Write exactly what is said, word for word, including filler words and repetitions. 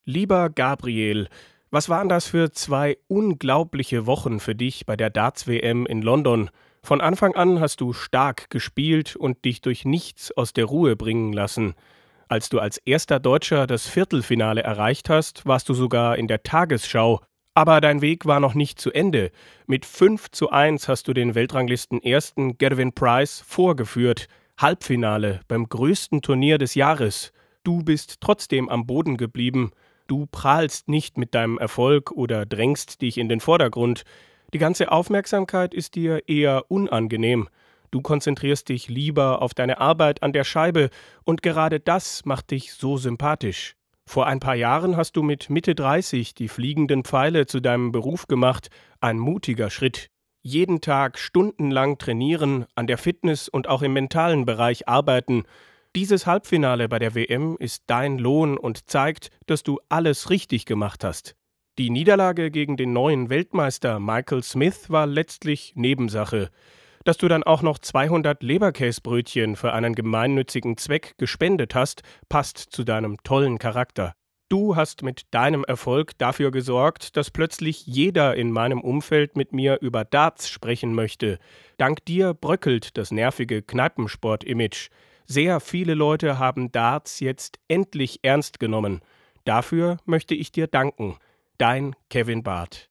Lieber Gabriel, was waren das für zwei unglaubliche Wochen für dich bei der Darts-W M in London? Von Anfang an hast du stark gespielt und dich durch nichts aus der Ruhe bringen lassen. Als du als erster Deutscher das Viertelfinale erreicht hast, warst du sogar in der Tagesschau. Aber dein Weg war noch nicht zu Ende. Mit fünf zu eins hast du den Weltranglisten-Ersten Gervin Price vorgeführt. Halbfinale beim größten Turnier des Jahres. Du bist trotzdem am Boden geblieben. Du prahlst nicht mit deinem Erfolg oder drängst dich in den Vordergrund. Die ganze Aufmerksamkeit ist dir eher unangenehm. Du konzentrierst dich lieber auf deine Arbeit an der Scheibe und gerade das macht dich so sympathisch. Vor ein paar Jahren hast du mit Mitte dreißig die fliegenden Pfeile zu deinem Beruf gemacht, ein mutiger Schritt. Jeden Tag stundenlang trainieren, an der Fitness und auch im mentalen Bereich arbeiten. Dieses Halbfinale bei der W M ist dein Lohn und zeigt, dass du alles richtig gemacht hast. Die Niederlage gegen den neuen Weltmeister Michael Smith war letztlich Nebensache. Dass du dann auch noch zweihundert Leberkäsbrötchen für einen gemeinnützigen Zweck gespendet hast, passt zu deinem tollen Charakter. Du hast mit deinem Erfolg dafür gesorgt, dass plötzlich jeder in meinem Umfeld mit mir über Darts sprechen möchte. Dank dir bröckelt das nervige Kneipensport-Image. Sehr viele Leute haben Darts jetzt endlich ernst genommen. Dafür möchte ich dir danken. Dein Kevin Barth.